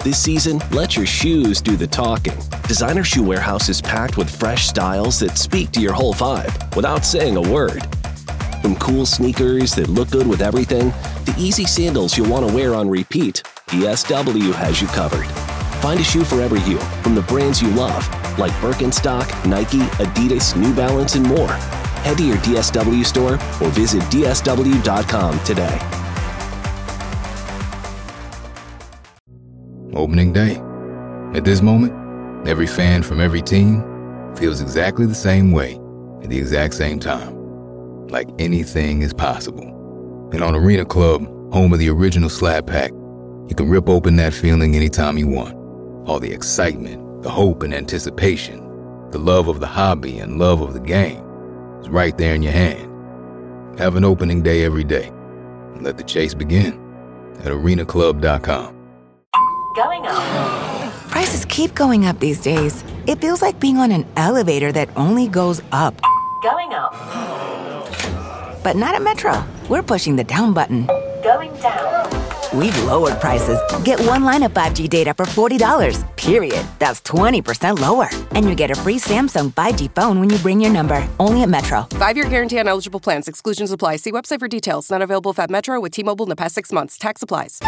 This season, let your shoes do the talking. Designer Shoe Warehouse is packed with fresh styles that speak to your whole vibe without saying a word. From cool sneakers that look good with everything, to easy sandals you'll want to wear on repeat, DSW has you covered. Find a shoe for every you from the brands you love, like Birkenstock, Nike, Adidas, New Balance, and more. Head to your DSW store or visit dsw.com today. Opening day. At this moment, every fan from every team feels exactly the same way at the exact same time. Like anything is possible. And on Arena Club, home of the original Slab Pack, you can rip open that feeling anytime you want. All the excitement, the hope and anticipation, the love of the hobby and love of the game is right there in your hand. Have an opening day every day. And let the chase begin at arenaclub.com. Going up. Prices keep going up these days. It feels like being on an elevator that only goes up. Going up. But not at Metro. We're pushing the down button. Going down. We've lowered prices. Get one line of 5G data for $40, period. That's 20% lower. And you get a free Samsung 5G phone when you bring your number. Only at Metro. 5-year guarantee on eligible plans. Exclusions apply. See website for details. Not available at Metro with T-Mobile in the past 6 months. Tax applies.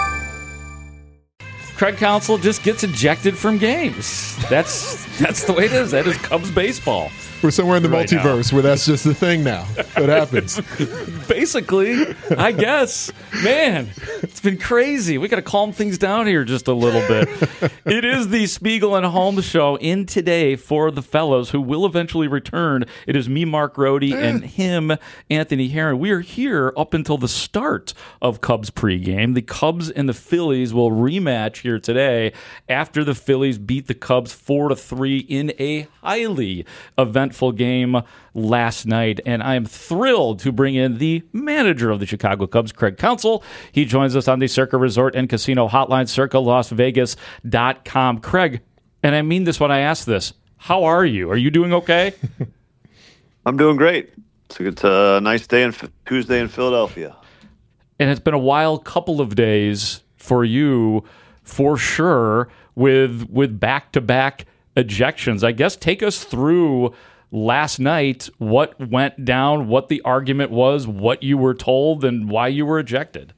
Craig Counsell just gets ejected from games. That's the way it is. That is Cubs baseball. We're somewhere in the multiverse where that's just the thing now. That happens. Basically, I guess. Man, it's been crazy. We got to calm things down here just a little bit. It is the Spiegel and Holmes show in today for the fellows who will eventually return. It is me, Mark Rohde, and him, Anthony Herron. We are here up until the start of Cubs pregame. The Cubs and the Phillies will rematch here today after the Phillies beat the Cubs 4-3 in a highly eventful game last night, and I am thrilled to bring in the manager of the Chicago Cubs, Craig Counsell. He joins us on the Circa Resort and Casino Hotline, circalasvegas.com. Craig, and I mean this when I ask this, how are you? Are you doing okay? I'm doing great. It's a nice day, Tuesday in Philadelphia. And it's been a wild couple of days for you, for sure, with back-to-back ejections. I guess take us through last night, what went down, what the argument was, what you were told, and why you were ejected.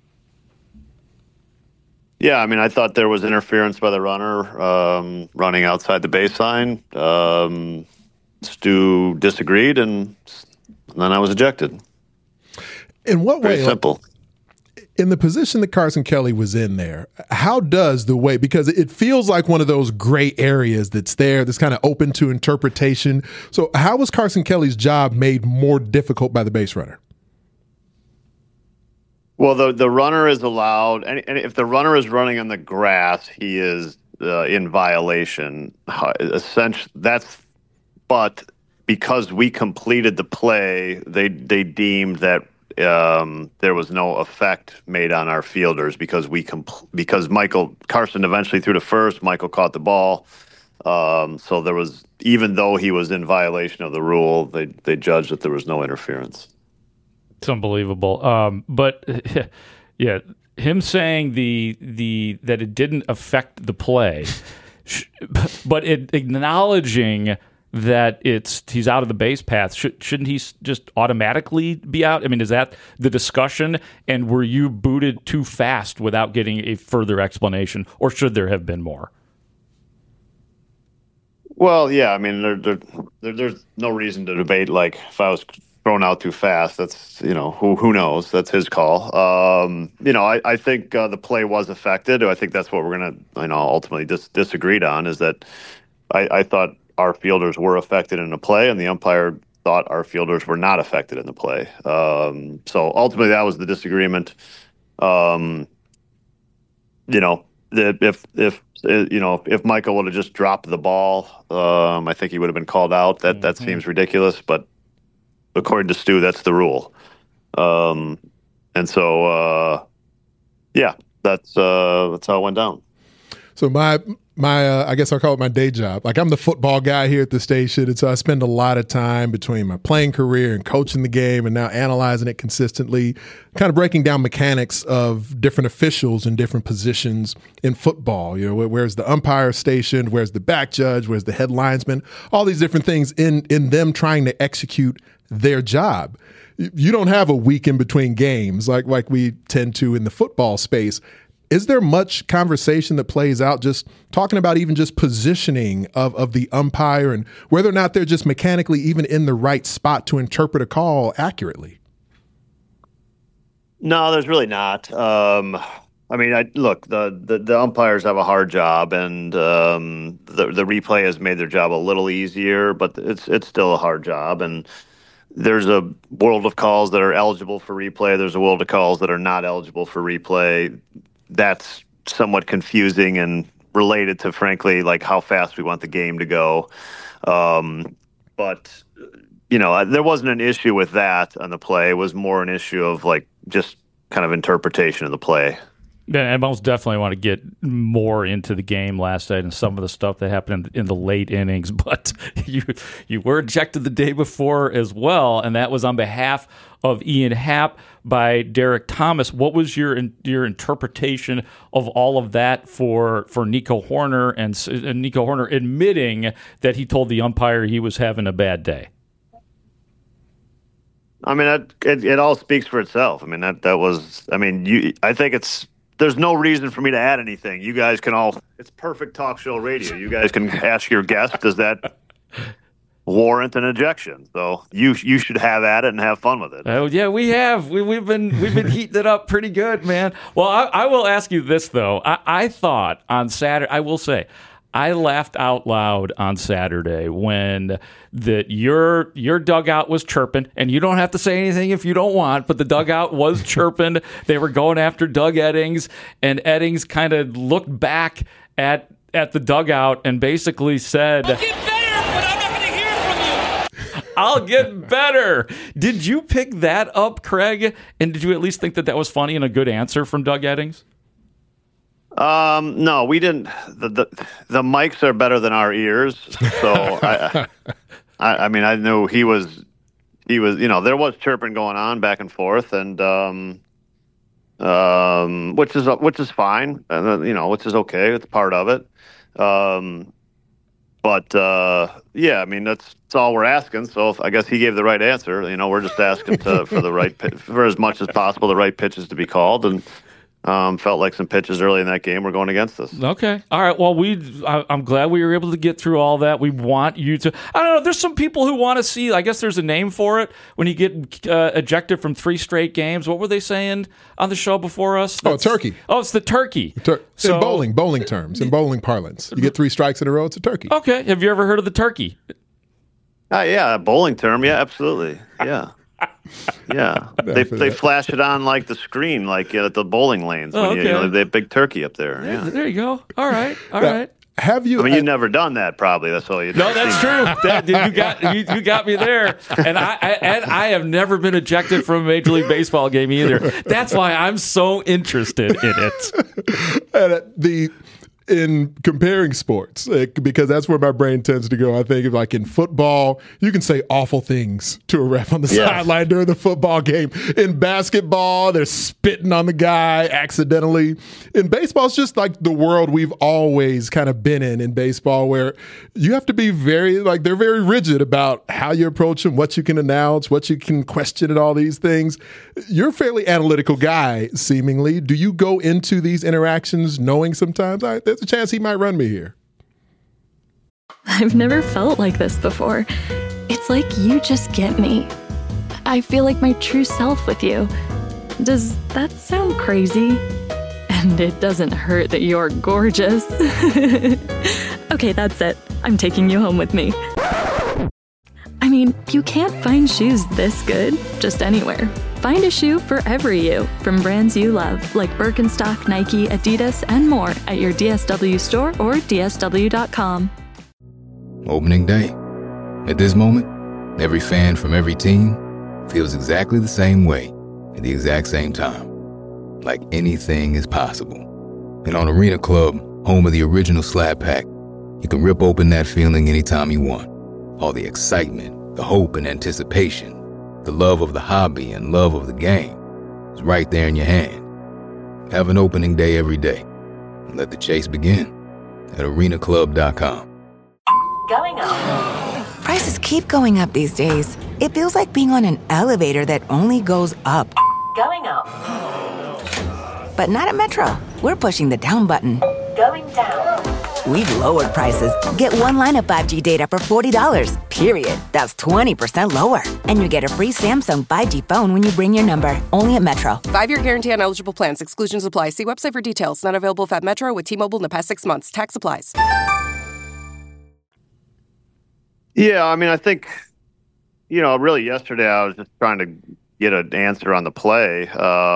Yeah, I mean, I thought there was interference by the runner running outside the baseline. Stu disagreed, and then I was ejected. In what way? Very simple. In the position that Carson Kelly was in there, how does the way, because it feels like one of those gray areas that's there, that's kind of open to interpretation. So how was Carson Kelly's job made more difficult by the base runner? Well, the runner is allowed, and if the runner is running on the grass, he is in violation. Essentially, but because we completed the play, they deemed that there was no effect made on our fielders because Carson eventually threw to first. Michael caught the ball, so there was, even though he was in violation of the rule, they judged that there was no interference. It's unbelievable. But yeah, him saying that it didn't affect the play, but acknowledging that he's out of the base path. Shouldn't he just automatically be out? I mean, is that the discussion? And were you booted too fast without getting a further explanation, or should there have been more? Well, yeah, I mean, there's no reason to debate. Like, if I was thrown out too fast, that's, who knows? That's his call. I think the play was affected. I think that's what we're going to, ultimately disagreed on, is that I thought our fielders were affected in the play, and the umpire thought our fielders were not affected in the play. So ultimately, that was the disagreement. If Michael would have just dropped the ball, I think he would have been called out. That seems ridiculous, but according to Stu, that's the rule. That's how it went down. So my my I guess I'll call it my day job. Like, I'm the football guy here at the station, and so I spend a lot of time between my playing career and coaching the game and now analyzing it consistently, kind of breaking down mechanics of different officials in different positions in football. You know, where's the umpire stationed, where's the back judge, where's the head linesman, all these different things in them trying to execute their job. You don't have a week in between games like we tend to in the football space. Is there much conversation that plays out just talking about even just positioning of the umpire and whether or not they're just mechanically even in the right spot to interpret a call accurately? No, there's really not. I mean, look, the umpires have a hard job, and the replay has made their job a little easier, but it's still a hard job. And there's a world of calls that are eligible for replay. There's a world of calls that are not eligible for replay. That's somewhat confusing and related to, frankly, like how fast we want the game to go. But, you know, there wasn't an issue with that on the play. It was more an issue of like just kind of interpretation of the play. Yeah, I most definitely want to get more into the game last night and some of the stuff that happened in the late innings. But you were ejected the day before as well, and that was on behalf of Ian Happ by Derek Thomas. What was your interpretation of all of that for Nico Horner and Nico Horner admitting that he told the umpire he was having a bad day? I mean, it all speaks for itself. I mean, that was. I mean, I think it's. There's no reason for me to add anything. You guys can all. It's perfect talk show radio. You guys can ask your guest, does that warrant an ejection? So you should have at it and have fun with it. Oh yeah, we have. We've been heating it up pretty good, man. Well, I will ask you this though. I thought on Saturday. I will say, I laughed out loud on Saturday when your dugout was chirping, and you don't have to say anything if you don't want, but the dugout was chirping. They were going after Doug Eddings, and Eddings kind of looked back at the dugout and basically said, "I'll get better, but I'm not going to hear from you." I'll get better. Did you pick that up, Craig? And did you at least think that was funny and a good answer from Doug Eddings? No, we didn't. The mics are better than our ears. So I mean, I knew he was, you know, there was chirping going on back and forth, and which is fine, you know, which is okay. It's part of it. But yeah, I mean, that's all we're asking. So I guess he gave the right answer. You know, we're just asking for as much as possible the right pitches to be called, and felt like some pitches early in that game were going against us. Okay. All right. Well, I'm glad we were able to get through all that. We want you to, I don't know, there's some people who want to see, I guess there's a name for it, when you get ejected from 3 straight games. What were they saying on the show before us? Turkey. Oh, it's the turkey. In bowling terms, in bowling parlance. You get 3 strikes in a row, it's a turkey. Okay. Have you ever heard of the turkey? Yeah, bowling term. Yeah, absolutely. Yeah. Yeah, they flash it on like the screen, like at the bowling lanes. When they have a big turkey up there. Yeah, there you go. All right, all right. Have you? I mean, you've never done that, probably. That's all you. No, that's true. You got me there, and I have never been ejected from a Major League Baseball game either. That's why I'm so interested in it. In comparing sports, because that's where my brain tends to go. I think like in football, you can say awful things to a ref on the sideline during the football game. In basketball, they're spitting on the guy accidentally. In baseball, it's just like the world we've always kind of been in baseball, where you have to be they're very rigid about how you approach them, what you can announce, what you can question, and all these things. You're a fairly analytical guy, seemingly. Do you go into these interactions knowing sometimes there's a chance he might run me here? I've never felt like this before. It's like you just get me. I feel like my true self with you. Does that sound crazy? And it doesn't hurt that you're gorgeous. Okay, that's it. I'm taking you home with me. I mean, you can't find shoes this good just anywhere. Find a shoe for every you from brands you love, like Birkenstock, Nike, Adidas, and more at your DSW store or DSW.com. Opening day. At this moment, every fan from every team feels exactly the same way at the exact same time. Like anything is possible. And on Arena Club, home of the original Slab Pack. You can rip open that feeling anytime you want. All the excitement, the hope and anticipation, the love of the hobby and love of the game is right there in your hand. Have an opening day every day. And let the chase begin at arenaclub.com. Going up. Prices keep going up these days. It feels like being on an elevator that only goes up. Going up. But not at Metro. We're pushing the down button. Going down. We've lowered prices. Get one line of 5G data for $40, period. That's 20% lower. And you get a free Samsung 5G phone when you bring your number. Only at Metro. 5-year guarantee on eligible plans. Exclusions apply. See website for details. Not available if at Metro with T-Mobile in the past 6 months. Tax applies. Yeah, I mean, I think, really yesterday I was just trying to get an answer on the play.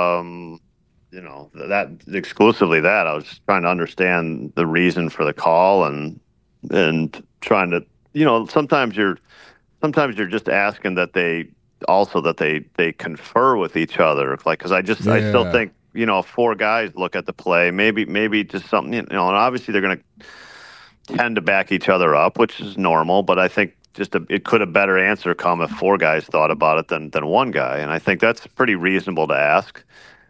That exclusively that I was just trying to understand the reason for the call and trying to, sometimes you're just asking that they confer with each other. Like, cause I still think, 4 guys look at the play, maybe just something, and obviously they're going to tend to back each other up, which is normal, but I think it could a better answer come if 4 guys thought about it than 1 guy. And I think that's pretty reasonable to ask.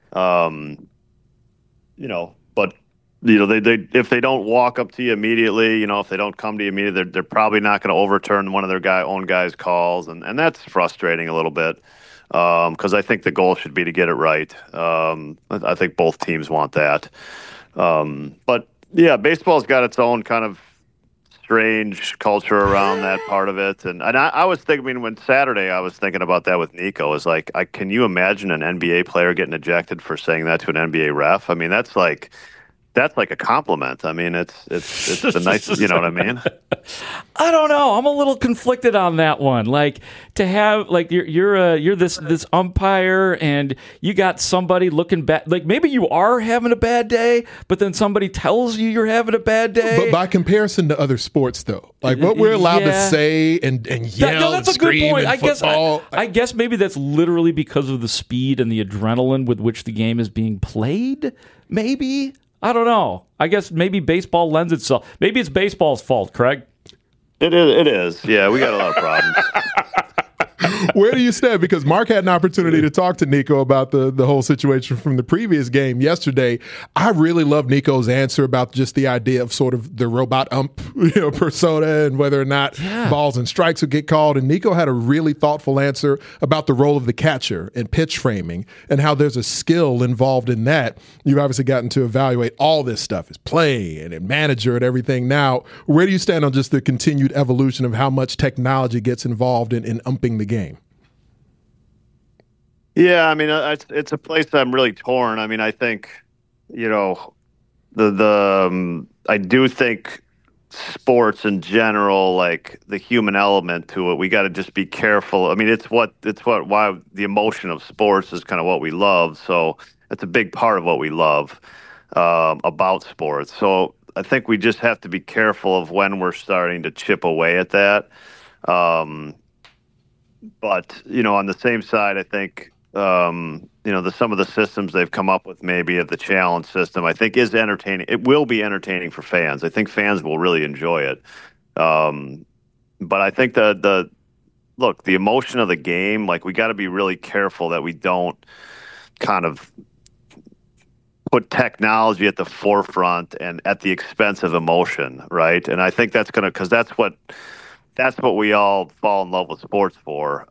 But they if they don't walk up to you immediately, if they don't come to you immediately, they're probably not going to overturn one of their own guys' calls, and that's frustrating a little bit because I think the goal should be to get it right. I think both teams want that, but yeah, baseball's got its own kind of strange culture around that part of it, and I was thinking when Saturday I was thinking about that with Nico. Is like, can you imagine an NBA player getting ejected for saying that to an NBA ref? I mean, that's like a compliment. I mean, it's a nice, you know what I mean? I don't know. I'm a little conflicted on that one. Like, to have, like, you're this umpire and you got somebody looking bad. Like, maybe you are having a bad day, but then somebody tells you you're having a bad day. But by comparison to other sports, though, like what we're allowed to say and yell that's and scream a good point. in football. I guess maybe that's literally because of the speed and the adrenaline with which the game is being played. Maybe. I don't know. I guess maybe baseball lends itself. Maybe it's baseball's fault, Craig. It is. Yeah, we got a lot of problems. Where do you stand? Because Mark had an opportunity to talk to Nico about the whole situation from the previous game yesterday. I really love Nico's answer about just the idea of sort of the robot ump persona and whether or not balls and strikes would get called. And Nico had a really thoughtful answer about the role of the catcher and pitch framing and how there's a skill involved in that. You've obviously gotten to evaluate all this stuff as play and manager and everything. Now, where do you stand on just the continued evolution of how much technology gets involved in umping the game? Yeah, I mean, it's a place that I'm really torn. I mean, I think, I do think sports in general, like the human element to it, we got to just be careful. I mean, why the emotion of sports is kind of what we love. So it's a big part of what we love about sports. So I think we just have to be careful of when we're starting to chip away at that. But, on the same side, I think, some of the systems they've come up with, maybe of the challenge system, I think is entertaining. It will be entertaining for fans. I think fans will really enjoy it. But I think the emotion of the game, like, we got to be really careful that we don't kind of put technology at the forefront and at the expense of emotion, right? And I think that's because that's what we all fall in love with sports for.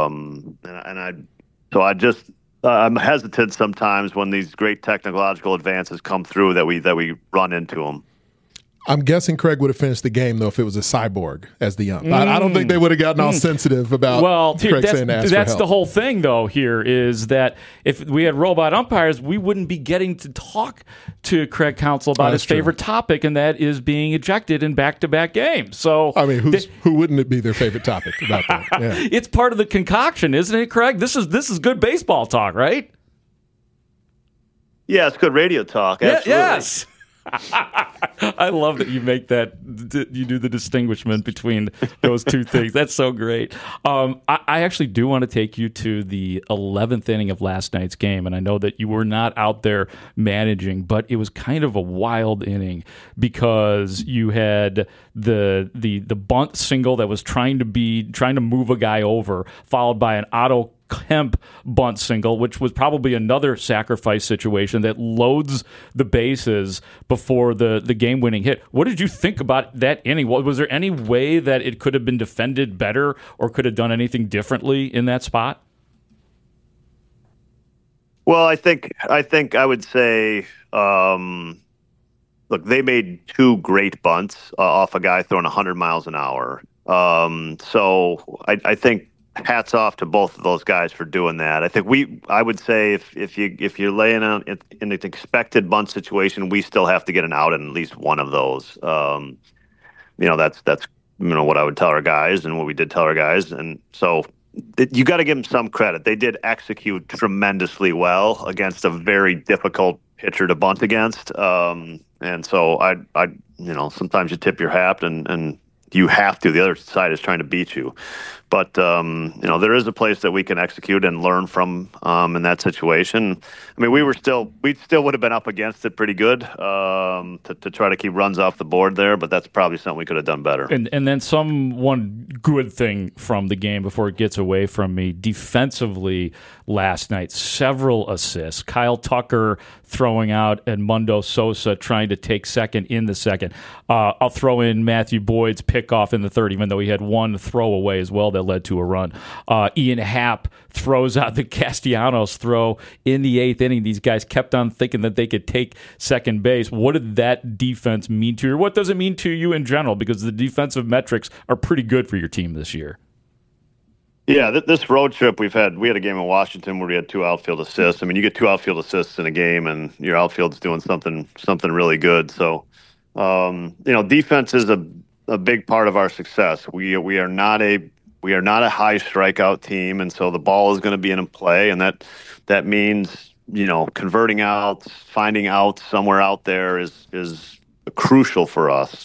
I'm hesitant sometimes when these great technological advances come through that we run into them. I'm guessing Craig would have finished the game, though, if it was a cyborg as the ump. I don't think they would have gotten all sensitive about Craig saying to ask for help. That's the whole thing, though, here is that if we had robot umpires, we wouldn't be getting to talk to Craig Counsell about his favorite topic, and that is being ejected in back-to-back games. So, I mean, who wouldn't it be their favorite topic about that? Yeah. It's part of the concoction, isn't it, Craig? This is good baseball talk, right? Yeah, it's good radio talk. Absolutely. Yes. I love that you make that, you do the distinguishment between those two things. That's so great. I actually do want to take you to the 11th inning of last night's game, and I know that you were not out there managing, but it was kind of a wild inning because you had the bunt single that was trying to move a guy over, followed by an Otto Kemp bunt single, which was probably another sacrifice situation that loads the bases before the game-winning hit. What did you think about that inning? Was there any way that it could have been defended better or could have done anything differently in that spot? Well, I think I would say, look, they made two great bunts off a guy throwing 100 miles an hour. So I think hats off to both of those guys for doing that. I think I would say if you're laying out in an expected bunt situation, we still have to get an out in at least one of those. That's what I would tell our guys and what we did tell our guys. And so you got to give them some credit. They did execute tremendously well against a very difficult pitcher to bunt against. And so I sometimes you tip your hat and you have to. The other side is trying to beat you. But, there is a place that we can execute and learn from in that situation. I mean, we still would have been up against it pretty good to try to keep runs off the board there, but that's probably something we could have done better. And then one good thing from the game before it gets away from me, defensively last night, several assists. Kyle Tucker throwing out and Mundo Sosa trying to take second in the second. I'll throw in Matthew Boyd's pickoff in the third, even though he had one throwaway as well that led to a run. Ian Happ throws out the Castellanos throw in the eighth inning. These guys kept on thinking that they could take second base. What did that defense mean to you? Or what does it mean to you in general? Because the defensive metrics are pretty good for your team this year. Yeah, this road trip we had a game in Washington where we had two outfield assists. I mean, you get two outfield assists in a game, and your outfield's doing something really good. So, defense is a big part of our success. We are not a high strikeout team, and so the ball is going to be in play, and that means converting outs, finding outs somewhere out there is crucial for us.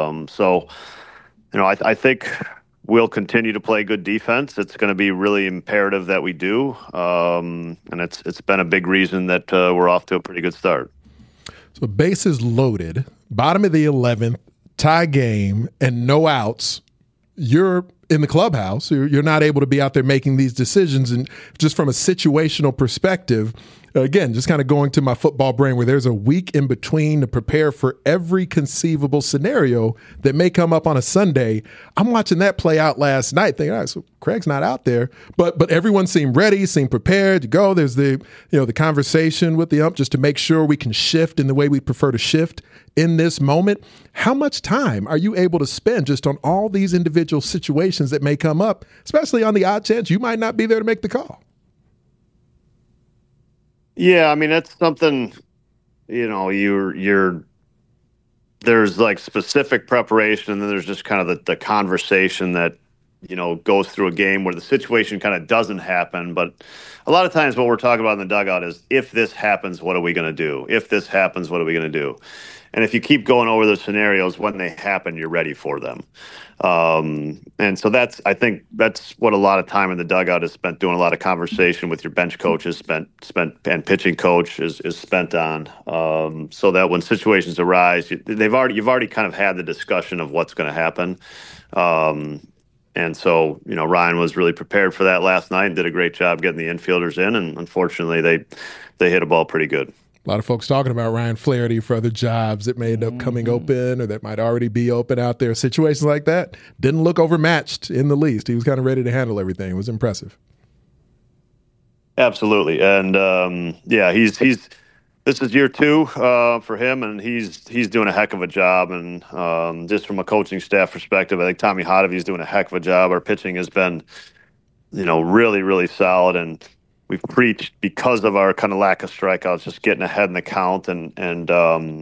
I think we'll continue to play good defense. It's going to be really imperative that we do, and it's been a big reason that we're off to a pretty good start. So bases loaded, bottom of the 11th, tie game, and no outs. You're in the clubhouse. You're not able to be out there making these decisions. And just from a situational perspective, again, just kind of going to my football brain where there's a week in between to prepare for every conceivable scenario that may come up on a Sunday. I'm watching that play out last night thinking, all right, so Craig's not out there, but everyone seemed ready, seemed prepared to go. There's the conversation with the ump just to make sure we can shift in the way we prefer to shift in this moment. How much time are you able to spend just on all these individual situations that may come up, especially on the odd chance you might not be there to make the call? Yeah, I mean, that's something, there's like specific preparation, and then there's just kind of the conversation that, goes through a game where the situation kind of doesn't happen. But a lot of times what we're talking about in the dugout is, if this happens, what are we going to do? If this happens, what are we going to do? And if you keep going over the scenarios, when they happen, you're ready for them. And so I think that's what a lot of time in the dugout is spent doing. A lot of conversation with your bench coaches spent and pitching coach is spent on, so that when situations arise, you've already kind of had the discussion of what's going to happen. And so, Ryan was really prepared for that last night and did a great job getting the infielders in. And unfortunately, they hit a ball pretty good. A lot of folks talking about Ryan Flaherty for other jobs that may end up coming open or that might already be open out there. Situations like that didn't look overmatched in the least. He was kind of ready to handle everything. It was impressive. Absolutely. And, this is year 2 for him, and he's doing a heck of a job. And just from a coaching staff perspective, I think Tommy Hodavy's doing a heck of a job. Our pitching has been, really, really solid, and we've preached, because of our kind of lack of strikeouts, just getting ahead in the count and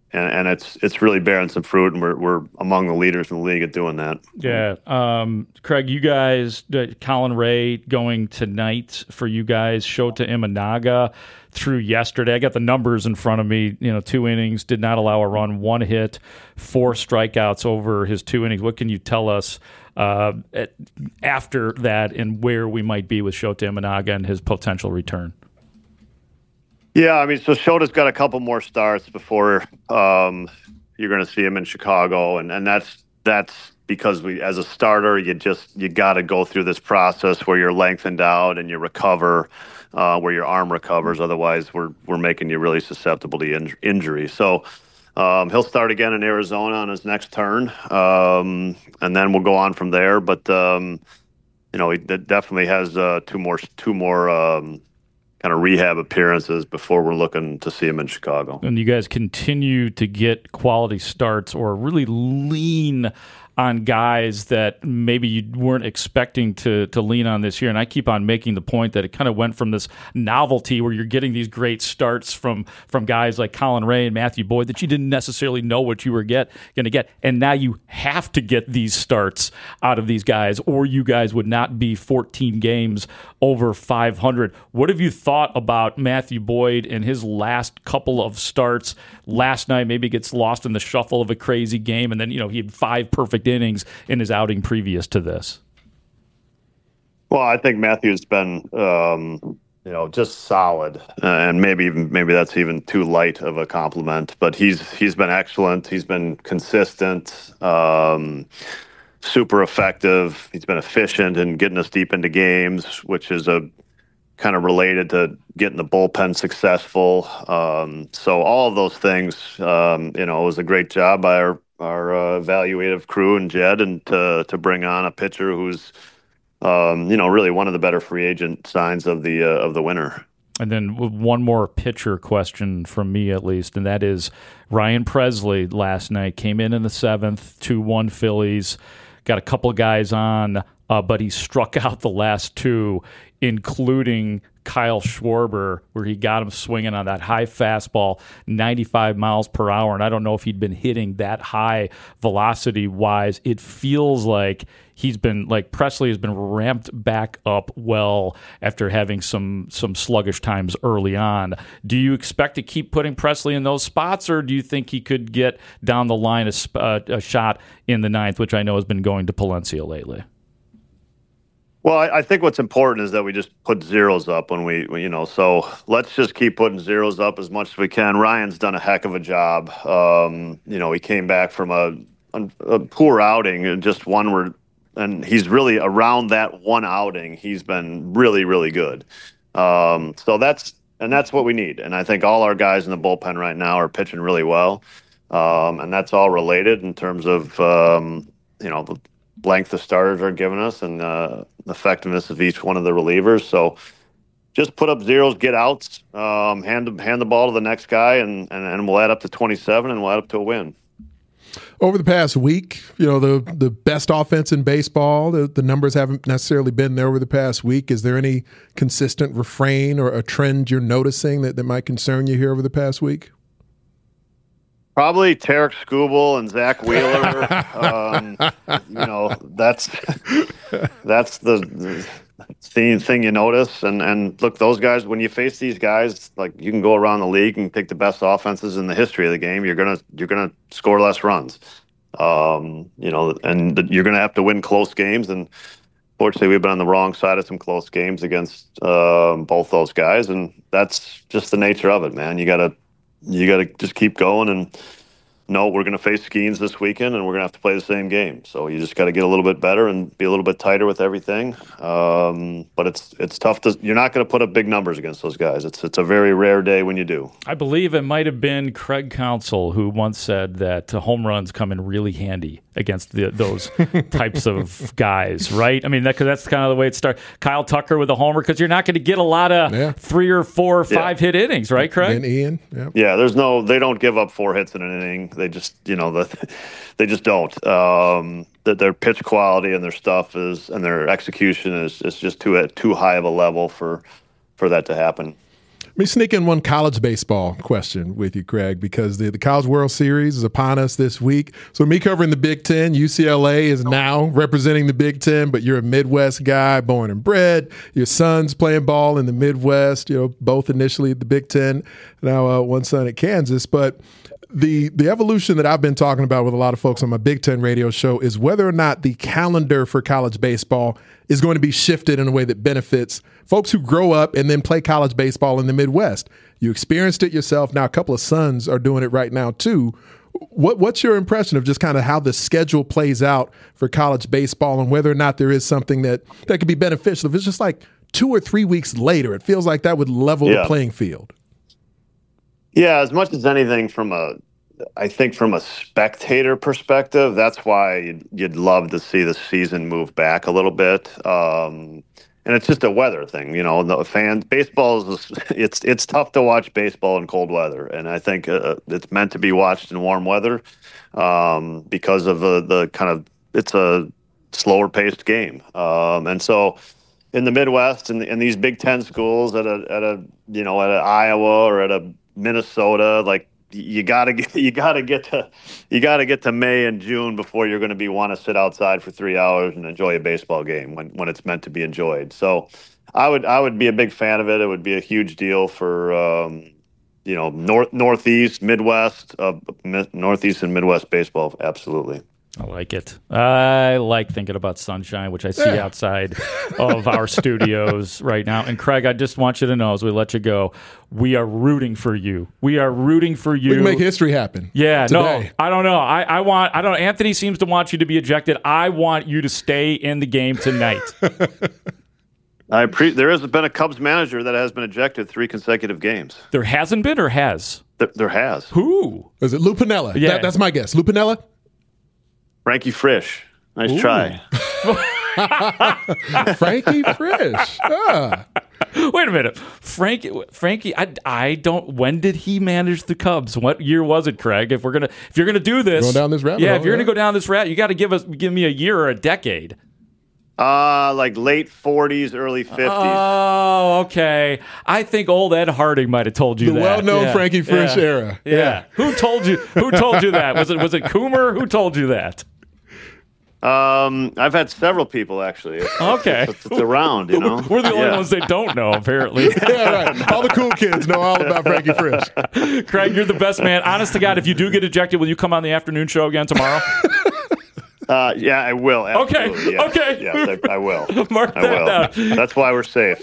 and it's really bearing some fruit, and we're among the leaders in the league at doing that. Yeah, Craig, you guys, Colin Ray going tonight for you guys. Shota Imanaga through yesterday. I got the numbers in front of me. 2 innings, did not allow a run, 1 hit, 4 strikeouts over his 2 innings. What can you tell us after that, and where we might be with Shota Imanaga and his potential return? Yeah, I mean, so Shota's got a couple more starts before you're going to see him in Chicago, and that's because as a starter, you got to go through this process where you're lengthened out and you recover, where your arm recovers. Otherwise, we're making you really susceptible to injury. So he'll start again in Arizona on his next turn, and then we'll go on from there. But he definitely has two more. Kind of rehab appearances before we're looking to see him in Chicago. And you guys continue to get quality starts or really lean on guys that maybe you weren't expecting to lean on this year. And I keep on making the point that it kind of went from this novelty where you're getting these great starts from guys like Colin Ray and Matthew Boyd that you didn't necessarily know what you were going to get. And now you have to get these starts out of these guys, or you guys would not be 14 games over 500. What have you thought about Matthew Boyd and his last couple of starts? Last night maybe gets lost in the shuffle of a crazy game, and then he had 5 perfect innings in his outing previous to this. Well, I think Matthew's been just solid, and maybe that's even too light of a compliment, but he's been excellent. He's been consistent, super effective. He's been efficient in getting us deep into games, which is a kind of related to getting the bullpen successful. So all of those things, it was a great job by our evaluative crew and Jed, and to bring on a pitcher who's really one of the better free agent signs of the winter. And then one more pitcher question from me, at least, and that is Ryan Presley last night came in the 7th, 2-1 Phillies, got a couple guys on, but he struck out the last 2, including Kyle Schwarber, where he got him swinging on that high fastball, 95 miles per hour. And I don't know if he'd been hitting that high velocity-wise. It feels like Presley has been ramped back up well after having some sluggish times early on. Do you expect to keep putting Presley in those spots, or do you think he could get down the line a shot in the 9th, which I know has been going to Palencia lately? Well, I think what's important is that we just put zeros up so let's just keep putting zeros up as much as we can. Ryan's done a heck of a job. He came back from a poor outing and just and he's really around that one outing. He's been really, really good. So that's what we need. And I think all our guys in the bullpen right now are pitching really well. And that's all related in terms of, the length the starters are giving us and the effectiveness of each one of the relievers. So just put up zeros, get outs, hand the ball to the next guy, and we'll add up to 27, and we'll add up to a win. Over the past week, the best offense in baseball, the numbers haven't necessarily been there over the past week. Is there any consistent refrain or a trend you're noticing that might concern you here over the past week? Probably Tarek Skubal and Zach Wheeler. That's the thing you notice. And look, those guys, when you face these guys, like, you can go around the league and pick the best offenses in the history of the game. You're gonna score less runs. And you're gonna have to win close games. And fortunately, we've been on the wrong side of some close games against both those guys, and that's just the nature of it, man. You gotta just keep going, and we're going to face Skeens this weekend, and we're going to have to play the same game. So you just got to get a little bit better and be a little bit tighter with everything. But it's tough you're not going to put up big numbers against those guys. It's a very rare day when you do. I believe it might have been Craig Counsell who once said that home runs come in really handy against those types of guys, right? I mean, that's kind of the way it starts. Kyle Tucker with a homer, because you're not going to get a lot of 3 or 4 or 5 hit innings, right, Craig? And Ian, yeah. They don't give up 4 hits in an inning. They just, they just don't. Their pitch quality and their stuff and their execution is just too high of a level for that to happen. Let me sneak in one college baseball question with you, Craig, because the College World Series is upon us this week. So me covering the Big Ten, UCLA is now representing the Big Ten, but you're a Midwest guy, born and bred. Your son's playing ball in the Midwest, both initially at the Big Ten, now one son at Kansas. But the evolution that I've been talking about with a lot of folks on my Big Ten radio show is whether or not the calendar for college baseball is going to be shifted in a way that benefits folks who grow up and then play college baseball in the Midwest. You experienced it yourself. Now a couple of sons are doing it right now too. What's your impression of just kind of how the schedule plays out for college baseball and whether or not there is something that could be beneficial? If it's just like 2 or 3 weeks later, it feels like that would level the playing field. Yeah, as much as anything from a spectator perspective, that's why you'd love to see the season move back a little bit. And it's just a weather thing, the fans, baseball it's tough to watch baseball in cold weather. And I think it's meant to be watched in warm weather because of the kind of, it's a slower paced game. And so in the Midwest and these Big Ten schools at a Iowa or at a Minnesota, like you gotta get to May and June before you're going to want to sit outside for 3 hours and enjoy a baseball game when it's meant to be enjoyed. So I would be a big fan of it. It would be a huge deal for Northeast, Midwest, Northeast and Midwest baseball. Absolutely. I like it. I like thinking about sunshine, which I see outside of our studios right now. And Craig, I just want you to know as we let you go, we are rooting for you. We are rooting for you. We can make history happen. Yeah, today. No, I don't know. I don't know. Anthony seems to want you to be ejected. I want you to stay in the game tonight. There has been a Cubs manager that has been ejected 3 consecutive games. There hasn't been or has? There has. Who? Is it Lou Piniella? Yeah. That's my guess. Lou Piniella? Frankie Frisch. Nice try. Frankie Frisch. Wait a minute. Frankie, I don't, when did he manage the Cubs? What year was it, Craig? If you're gonna do this, going down this rabbit hole, if you're gonna go down this route, you got to give me a year or a decade. Like late 40s, early 50s. Oh, okay. I think old Ed Harding might have told you the that. well-known Frankie Frisch era. Yeah. Who told you that? Was it Coomer? Who told you that? I've had several people actually. Okay. It's around, We're the only ones that don't know, apparently. Yeah, right. All the cool kids know all about Frankie Frisch. Craig, you're the best man. Honest to God, if you do get ejected, will you come on the afternoon show again tomorrow? Yeah, I will. Absolutely. Okay. Yes, I will. Mark that down. That's why we're safe.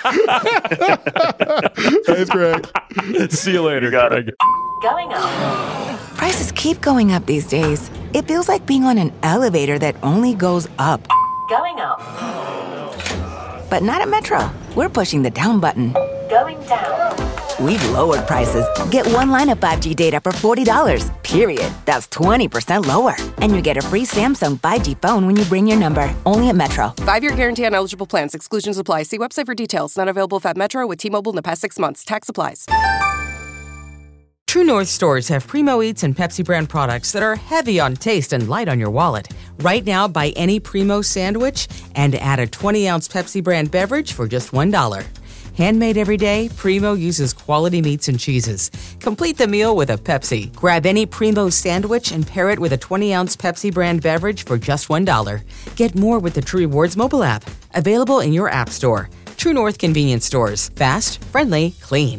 Thanks, Craig. See you later, Craig. Going up. Prices keep going up these days. It feels like being on an elevator that only goes up. Going up. But not at Metro. We're pushing the down button. Going down. We've lowered prices. Get one line of 5G data for $40, period. That's 20% lower. And you get a free Samsung 5G phone when you bring your number. Only at Metro. 5-year guarantee on eligible plans. Exclusions apply. See website for details. Not available at Metro with T-Mobile in the past 6 months. Tax applies. True North stores have Primo Eats and Pepsi brand products that are heavy on taste and light on your wallet. Right now, buy any Primo sandwich and add a 20-ounce Pepsi brand beverage for just $1. Handmade every day, Primo uses quality meats and cheeses. Complete the meal with a Pepsi. Grab any Primo sandwich and pair it with a 20-ounce Pepsi brand beverage for just $1. Get more with the True Rewards mobile app. Available in your app store. True North convenience stores. Fast, friendly, clean.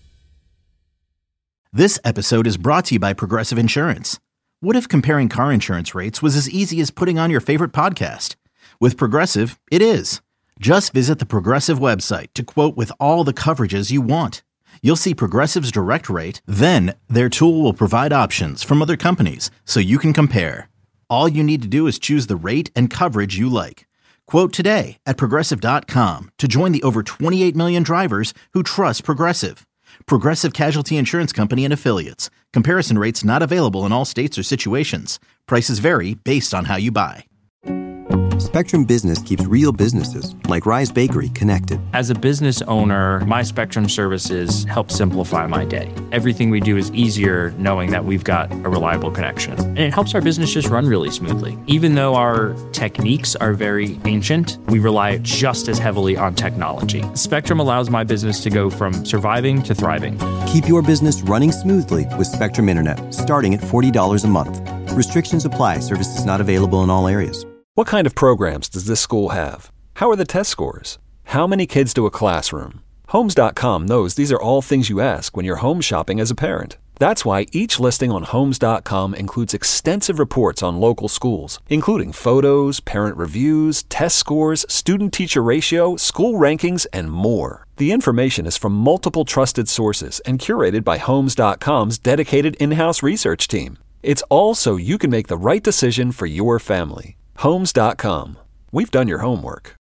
This episode is brought to you by Progressive Insurance. What if comparing car insurance rates was as easy as putting on your favorite podcast? With Progressive, it is. Just visit the Progressive website to quote with all the coverages you want. You'll see Progressive's direct rate, then their tool will provide options from other companies so you can compare. All you need to do is choose the rate and coverage you like. Quote today at Progressive.com to join the over 28 million drivers who trust Progressive. Progressive Casualty Insurance Company and Affiliates. Comparison rates not available in all states or situations. Prices vary based on how you buy. Spectrum Business keeps real businesses, like Rise Bakery, connected. As a business owner, my Spectrum services help simplify my day. Everything we do is easier knowing that we've got a reliable connection. And it helps our business just run really smoothly. Even though our techniques are very ancient, we rely just as heavily on technology. Spectrum allows my business to go from surviving to thriving. Keep your business running smoothly with Spectrum Internet, starting at $40 a month. Restrictions apply. Services not available in all areas. What kind of programs does this school have? How are the test scores? How many kids do a classroom? Homes.com knows these are all things you ask when you're home shopping as a parent. That's why each listing on Homes.com includes extensive reports on local schools, including photos, parent reviews, test scores, student-teacher ratio, school rankings, and more. The information is from multiple trusted sources and curated by Homes.com's dedicated in-house research team. It's all so you can make the right decision for your family. Homes.com. We've done your homework.